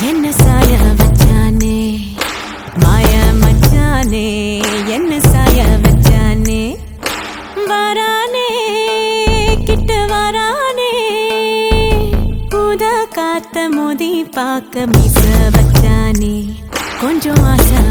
என்ன சாய வச்சானே மாய மச்சானே என்ன சாய வச்சானே வரானே கிட்ட வரானே ஊத காத்த மோதி பார்க்க மீச வச்சானே கொஞ்சம் ஆசை